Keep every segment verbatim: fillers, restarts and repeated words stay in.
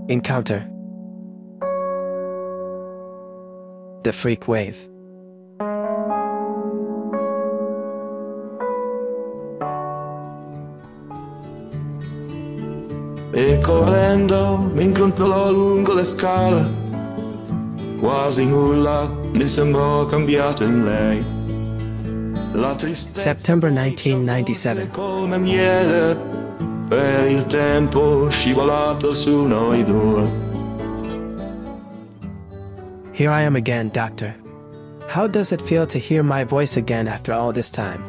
Encounter. The freak wave. E correndo mi incontrò lungo le scale, quasi nulla mi sembrò cambiato in lei. La tristezza September nineteen ninety-seven. come miele per il tempo scivolato su noi due. Here I am again, Doctor. How does it feel to hear my voice again after all this time?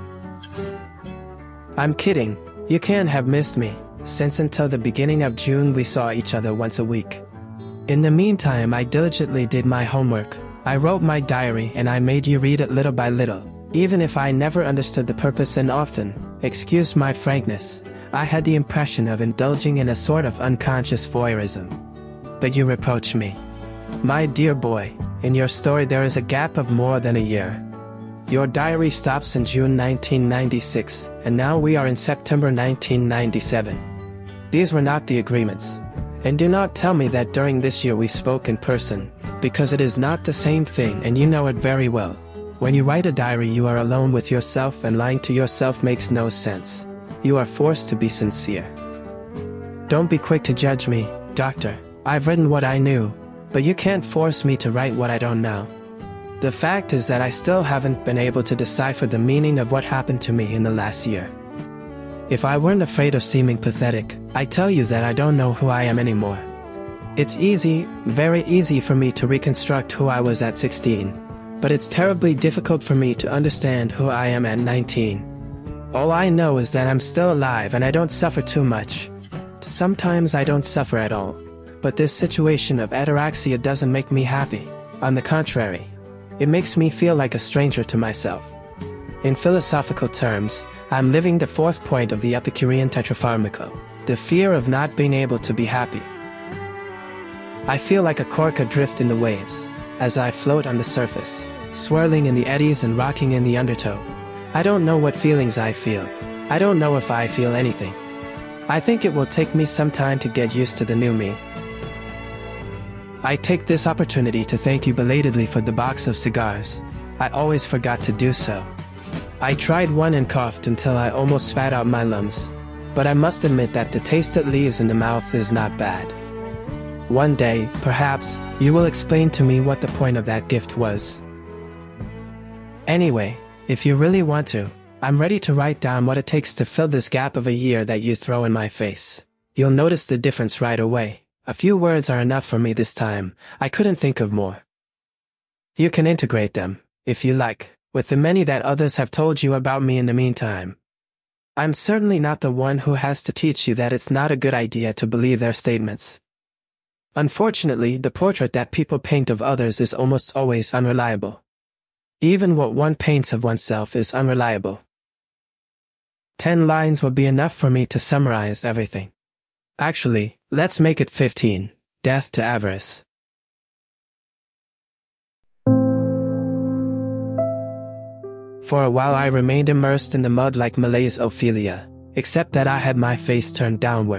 I'm kidding. You can't have missed me, since until the beginning of June we saw each other once a week. In the meantime, I diligently did my homework. I wrote my diary and I made you read it little by little, even if I never understood the purpose, and often, excuse my frankness, I had the impression of indulging in a sort of unconscious voyeurism. But you reproach me. My dear boy, in your story there is a gap of more than a year. Your diary stops in June nineteen ninety-six, and now we are in September nineteen ninety-seven. These were not the agreements. And do not tell me that during this year we spoke in person, because it is not the same thing and you know it very well. When you write a diary you are alone with yourself, and lying to yourself makes no sense. You are forced to be sincere. Don't be quick to judge me, Doctor. I've written what I knew, but you can't force me to write what I don't know. The fact is that I still haven't been able to decipher the meaning of what happened to me in the last year. If I weren't afraid of seeming pathetic, I tell you that I don't know who I am anymore. It's easy, very easy for me to reconstruct who I was at sixteen, but it's terribly difficult for me to understand who I am at nineteen. All I know is that I'm still alive and I don't suffer too much. Sometimes I don't suffer at all. But this situation of ataraxia doesn't make me happy. On the contrary, it makes me feel like a stranger to myself. In philosophical terms, I'm living the fourth point of the Epicurean Tetrapharmaco, the fear of not being able to be happy. I feel like a cork adrift in the waves, as I float on the surface, swirling in the eddies and rocking in the undertow. I don't know what feelings I feel. I don't know if I feel anything. I think it will take me some time to get used to the new me. I take this opportunity to thank you belatedly for the box of cigars. I always forgot to do so. I tried one and coughed until I almost spat out my lungs. But I must admit that the taste that leaves in the mouth is not bad. One day, perhaps, you will explain to me what the point of that gift was. Anyway, if you really want to, I'm ready to write down what it takes to fill this gap of a year that you throw in my face. You'll notice the difference right away. A few words are enough for me this time. I couldn't think of more. You can integrate them, if you like, with the many that others have told you about me in the meantime. I'm certainly not the one who has to teach you that it's not a good idea to believe their statements. Unfortunately, the portrait that people paint of others is almost always unreliable. Even what one paints of oneself is unreliable. Ten lines will be enough for me to summarize everything. Actually, let's make it fifteen. Death to avarice. For a while I remained immersed in the mud like Malays Ophelia, except that I had my face turned downward.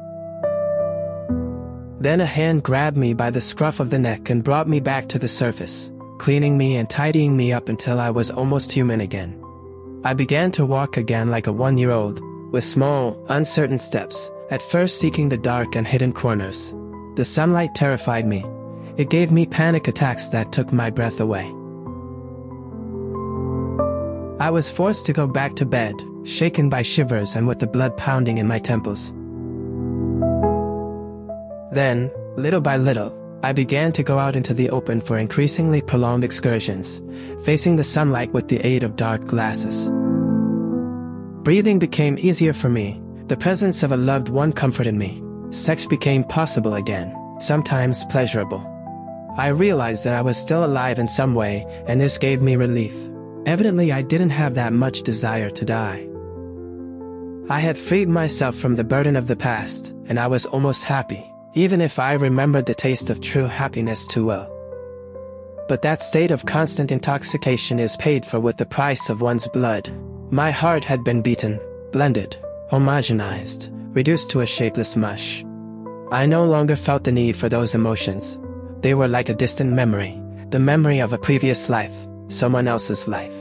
Then a hand grabbed me by the scruff of the neck and brought me back to the surface, cleaning me and tidying me up until I was almost human again. I began to walk again like a one-year-old, with small, uncertain steps, at first seeking the dark and hidden corners. The sunlight terrified me. It gave me panic attacks that took my breath away. I was forced to go back to bed, shaken by shivers and with the blood pounding in my temples. Then, little by little, I began to go out into the open for increasingly prolonged excursions, facing the sunlight with the aid of dark glasses. Breathing became easier for me. The presence of a loved one comforted me. Sex became possible again, sometimes pleasurable. I realized that I was still alive in some way, and this gave me relief. Evidently, I didn't have that much desire to die. I had freed myself from the burden of the past, and I was almost happy, even if I remembered the taste of true happiness too well. But that state of constant intoxication is paid for with the price of one's blood. My heart had been beaten, blended, homogenized, reduced to a shapeless mush. I no longer felt the need for those emotions. They were like a distant memory, the memory of a previous life, someone else's life.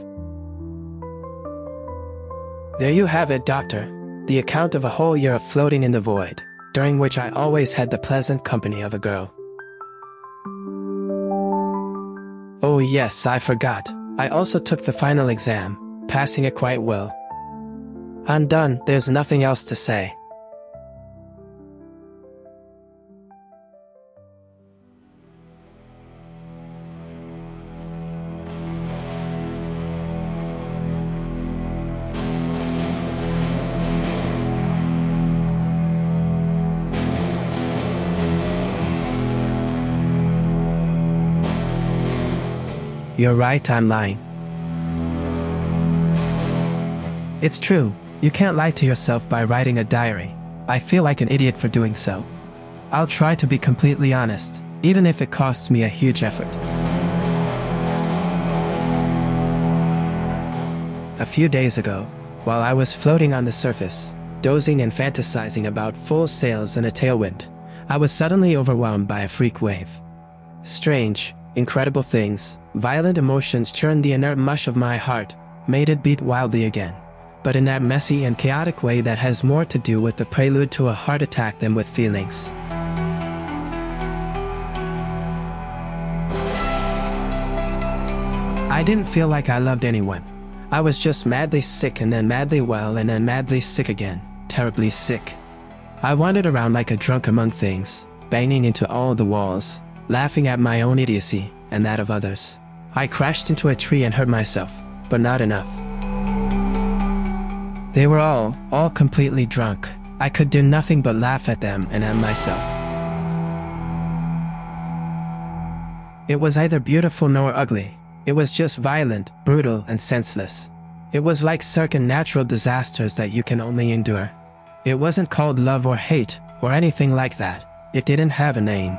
There you have it, Doctor. The account of a whole year of floating in the void, during which I always had the pleasant company of a girl. Oh yes, I forgot. I also took the final exam, passing it quite well. I'm done, there's nothing else to say. You're right, I'm lying. It's true, you can't lie to yourself by writing a diary. I feel like an idiot for doing so. I'll try to be completely honest, even if it costs me a huge effort. A few days ago, while I was floating on the surface, dozing and fantasizing about full sails and a tailwind, I was suddenly overwhelmed by a freak wave. Strange, incredible things, violent emotions churned the inert mush of my heart, made it beat wildly again, but in that messy and chaotic way that has more to do with the prelude to a heart attack than with feelings. I didn't feel like I loved anyone. I was just madly sick and then madly well and then madly sick again, terribly sick. I wandered around like a drunk among things, banging into all the walls, laughing at my own idiocy and that of others. I crashed into a tree and hurt myself, but not enough. They were all, all completely drunk. I could do nothing but laugh at them and at myself. It was either beautiful nor ugly. It was just violent, brutal, and senseless. It was like certain natural disasters that you can only endure. It wasn't called love or hate, or anything like that. It didn't have a name.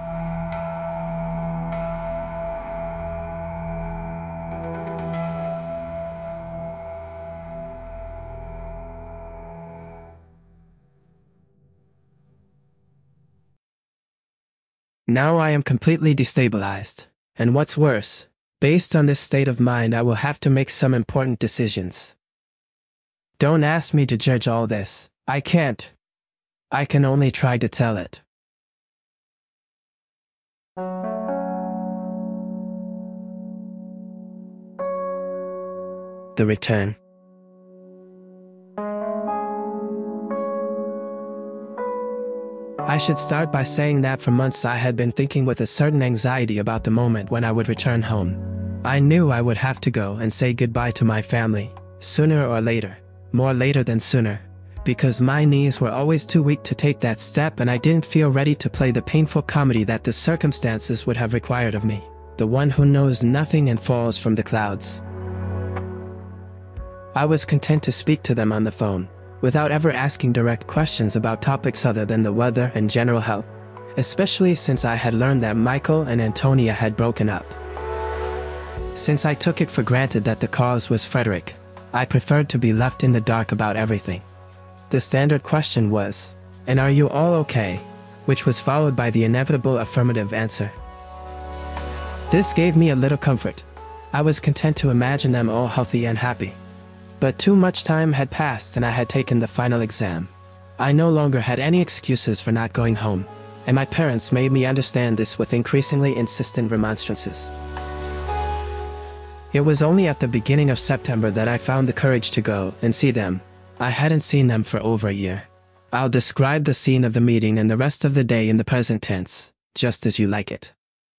Now I am completely destabilized. And what's worse, based on this state of mind, I will have to make some important decisions. Don't ask me to judge all this. I can't. I can only try to tell it. The return. I should start by saying that for months I had been thinking with a certain anxiety about the moment when I would return home. I knew I would have to go and say goodbye to my family, sooner or later, more later than sooner, because my knees were always too weak to take that step and I didn't feel ready to play the painful comedy that the circumstances would have required of me, the one who knows nothing and falls from the clouds. I was content to speak to them on the phone, without ever asking direct questions about topics other than the weather and general health, especially since I had learned that Michael and Antonia had broken up. Since I took it for granted that the cause was Frederick, I preferred to be left in the dark about everything. The standard question was, "And are you all okay?" which was followed by the inevitable affirmative answer. This gave me a little comfort. I was content to imagine them all healthy and happy. But too much time had passed and I had taken the final exam. I no longer had any excuses for not going home, and my parents made me understand this with increasingly insistent remonstrances. It was only at the beginning of September that I found the courage to go and see them. I hadn't seen them for over a year. I'll describe the scene of the meeting and the rest of the day in the present tense, just as you like it.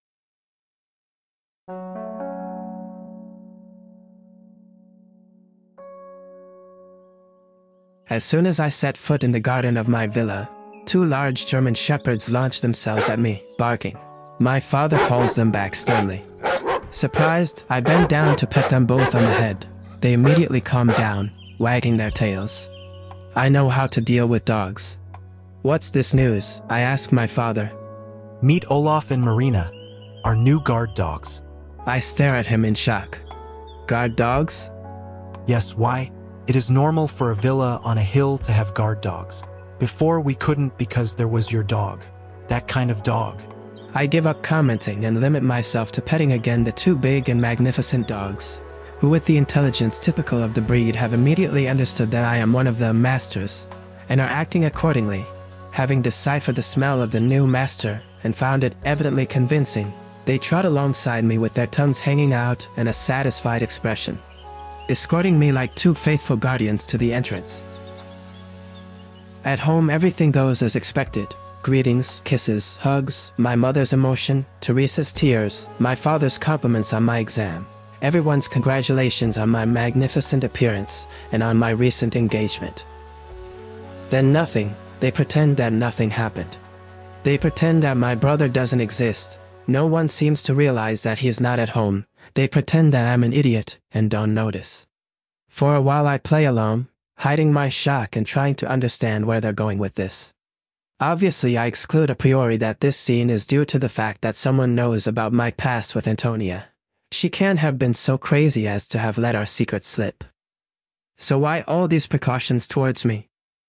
As soon as I set foot in the garden of my villa, two large German shepherds launched themselves at me, barking. My father calls them back sternly. Surprised, I bent down to pet them both on the head. They immediately calmed down, wagging their tails. I know how to deal with dogs. "What's this news?" I asked my father. "Meet Olaf and Marina, our new guard dogs." I stare at him in shock. Guard dogs? Yes, why? It is normal for a villa on a hill to have guard dogs. Before we couldn't because there was your dog. That kind of dog. I give up commenting and limit myself to petting again the two big and magnificent dogs, who with the intelligence typical of the breed have immediately understood that I am one of the masters, and are acting accordingly. Having deciphered the smell of the new master and found it evidently convincing, they trot alongside me with their tongues hanging out and a satisfied expression, escorting me like two faithful guardians to the entrance. At home everything goes as expected. Greetings, kisses, hugs, my mother's emotion, Teresa's tears, my father's compliments on my exam, everyone's congratulations on my magnificent appearance and on my recent engagement. Then nothing. They pretend that nothing happened. They pretend that my brother doesn't exist. No one seems to realize that he is not at home. They pretend that I'm an idiot and don't notice. For a while I play along, hiding my shock and trying to understand where they're going with this. Obviously I exclude a priori that this scene is due to the fact that someone knows about my past with Antonia. She can't have been so crazy as to have let our secret slip. So why all these precautions towards me?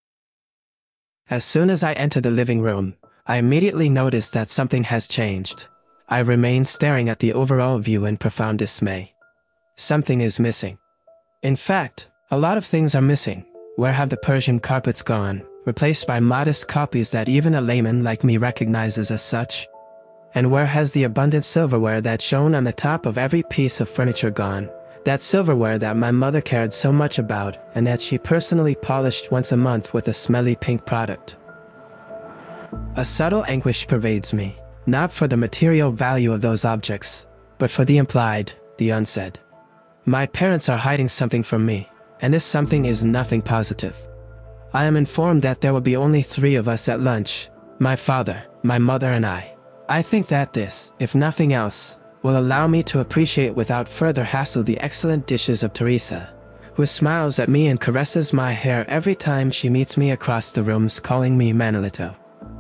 As soon as I enter the living room, I immediately notice that something has changed. I remain staring at the overall view in profound dismay. Something is missing. In fact, a lot of things are missing. Where have the Persian carpets gone, replaced by modest copies that even a layman like me recognizes as such? And where has the abundant silverware that shone on the top of every piece of furniture gone? That silverware that my mother cared so much about and that she personally polished once a month with a smelly pink product. A subtle anguish pervades me, not for the material value of those objects, but for the implied, the unsaid. My parents are hiding something from me, and this something is nothing positive. I am informed that there will be only three of us at lunch, my father, my mother and I. I think that this, if nothing else, will allow me to appreciate without further hassle the excellent dishes of Teresa, who smiles at me and caresses my hair every time she meets me across the rooms calling me Manolito.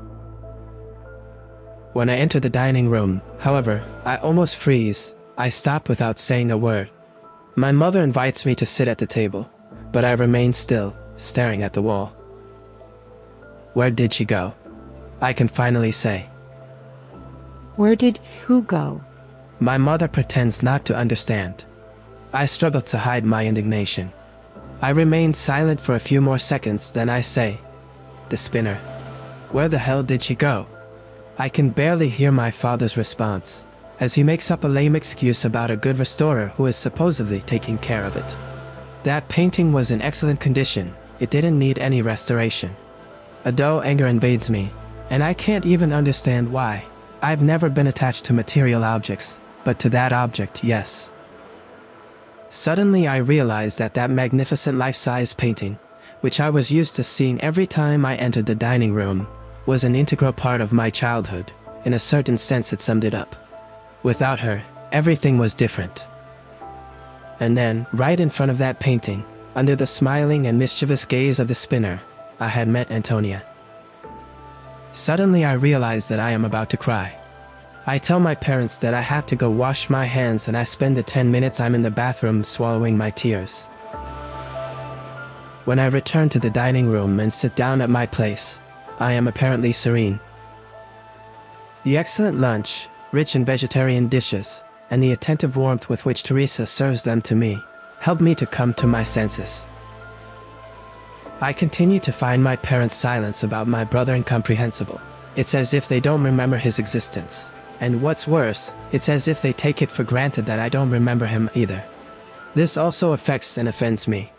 When I enter the dining room, however, I almost freeze. I stop without saying a word. My mother invites me to sit at the table, but I remain still, staring at the wall. Where did she go? I can finally say. Where did who go? My mother pretends not to understand. I struggle to hide my indignation. I remain silent for a few more seconds, then I say, the spinner. Where the hell did she go? I can barely hear my father's response, as he makes up a lame excuse about a good restorer who is supposedly taking care of it. That painting was in excellent condition. It didn't need any restoration. A dull anger invades me, and I can't even understand why. I've never been attached to material objects, but to that object, yes. Suddenly I realized that that magnificent life-size painting, which I was used to seeing every time I entered the dining room, was an integral part of my childhood. In a certain sense it summed it up. Without her, everything was different. And then, right in front of that painting, under the smiling and mischievous gaze of the spinner, I had met Antonia. Suddenly I realized that I am about to cry. I tell my parents that I have to go wash my hands, and I spend the ten minutes I'm in the bathroom swallowing my tears. When I return to the dining room and sit down at my place, I am apparently serene. The excellent lunch, rich in vegetarian dishes, and the attentive warmth with which Teresa serves them to me, help me to come to my senses. I continue to find my parents' silence about my brother incomprehensible. It's as if they don't remember his existence. And what's worse, it's as if they take it for granted that I don't remember him either. This also affects and offends me.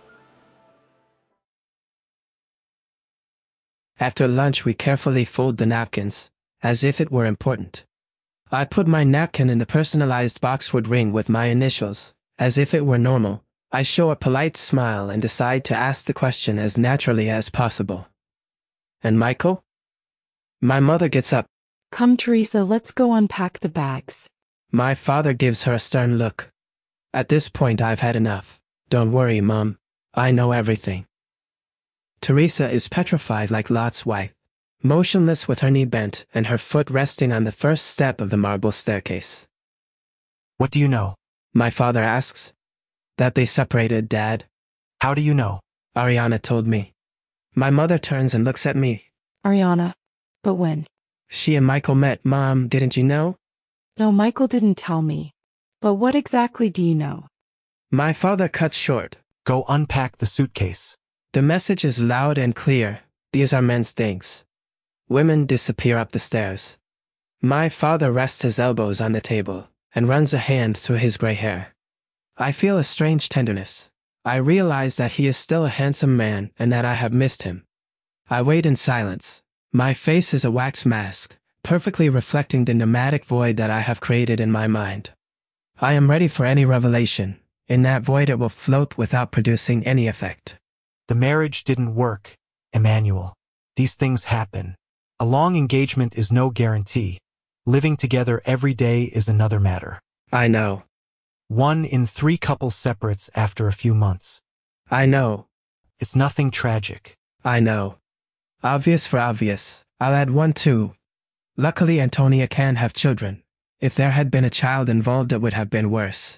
After lunch we carefully fold the napkins, as if it were important. I put my napkin in the personalized boxwood ring with my initials, as if it were normal. I show a polite smile and decide to ask the question as naturally as possible. And Michael? My mother gets up. Come, Teresa, let's go unpack the bags. My father gives her a stern look. At this point I've had enough. Don't worry, Mom. I know everything. Teresa is petrified like Lot's wife, motionless with her knee bent and her foot resting on the first step of the marble staircase. What do you know? My father asks. That they separated, Dad. How do you know? Ariana told me. My mother turns and looks at me. Ariana. But when? She and Michael met, Mom, didn't you know? No, Michael didn't tell me. But what exactly do you know? My father cuts short. Go unpack the suitcase. The message is loud and clear. These are men's things. Women disappear up the stairs. My father rests his elbows on the table and runs a hand through his gray hair. I feel a strange tenderness. I realize that he is still a handsome man and that I have missed him. I wait in silence. My face is a wax mask, perfectly reflecting the pneumatic void that I have created in my mind. I am ready for any revelation. In that void it will float without producing any effect. The marriage didn't work, Emmanuel. These things happen. A long engagement is no guarantee. Living together every day is another matter. I know. One in three couples separates after a few months. I know. It's nothing tragic. I know. Obvious for obvious. I'll add one too. Luckily Antonia can have children. If there had been a child involved it would have been worse.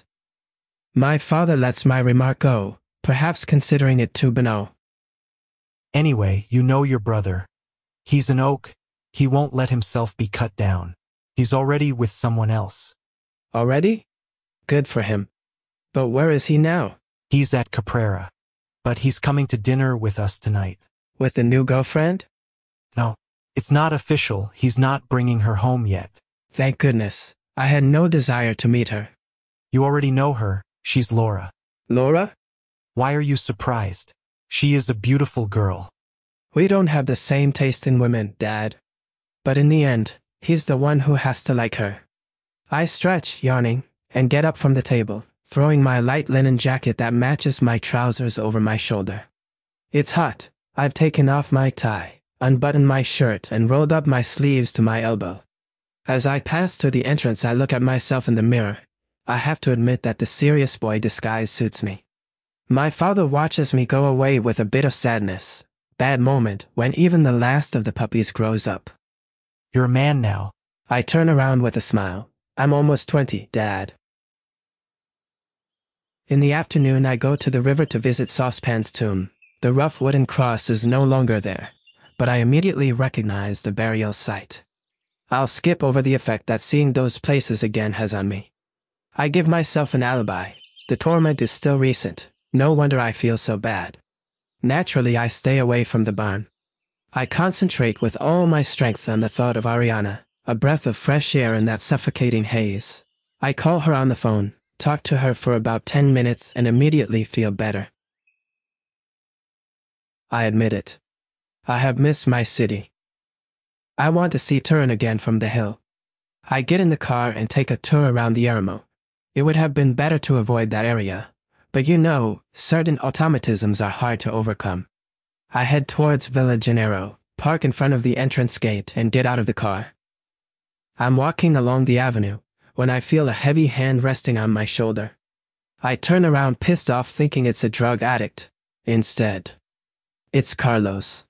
My father lets my remark go, perhaps considering it too banal. Anyway, you know your brother. He's an oak. He won't let himself be cut down. He's already with someone else. Already? Good for him. But where is he now? He's at Caprera. But he's coming to dinner with us tonight. With the new girlfriend? No, it's not official. He's not bringing her home yet. Thank goodness. I had no desire to meet her. You already know her. She's Laura. Laura? Why are you surprised? She is a beautiful girl. We don't have the same taste in women, Dad. But in the end, he's the one who has to like her. I stretch, yawning, and get up from the table, throwing my light linen jacket that matches my trousers over my shoulder. It's hot. I've taken off my tie, unbuttoned my shirt, and rolled up my sleeves to my elbow. As I pass to the entrance, I look at myself in the mirror. I have to admit that the serious boy disguise suits me. My father watches me go away with a bit of sadness. Bad moment when even the last of the puppies grows up. You're a man now. I turn around with a smile. I'm almost twenty, Dad. In the afternoon, I go to the river to visit Saucepan's tomb. The rough wooden cross is no longer there, but I immediately recognize the burial site. I'll skip over the effect that seeing those places again has on me. I give myself an alibi. The torment is still recent. No wonder I feel so bad. Naturally, I stay away from the barn. I concentrate with all my strength on the thought of Ariana, a breath of fresh air in that suffocating haze. I call her on the phone, talk to her for about ten minutes, and immediately feel better. I admit it. I have missed my city. I want to see Turin again from the hill. I get in the car and take a tour around the Eremo. It would have been better to avoid that area, but you know, certain automatisms are hard to overcome. I head towards Villa Gennaro, park in front of the entrance gate, and get out of the car. I'm walking along the avenue when I feel a heavy hand resting on my shoulder. I turn around pissed off thinking it's a drug addict. Instead, it's Carlos.